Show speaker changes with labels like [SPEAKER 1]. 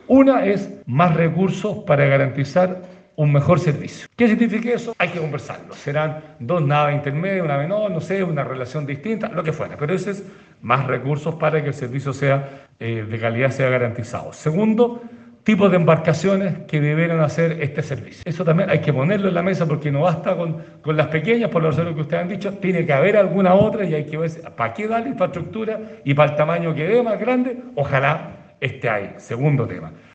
[SPEAKER 1] Una es más recursos para garantizar un mejor servicio. ¿Qué significa eso? Hay que conversarlo. Serán dos naves intermedias, una menor, no sé, una relación distinta, lo que fuera. Pero eso es más recursos para que el servicio sea de calidad, sea garantizado. Segundo, tipos de embarcaciones que debieran hacer este servicio. Eso también hay que ponerlo en la mesa porque no basta con las pequeñas, por lo que ustedes han dicho, tiene que haber alguna otra y hay que ver para qué dar la infraestructura y para el tamaño que dé más grande, ojalá esté ahí. Segundo tema.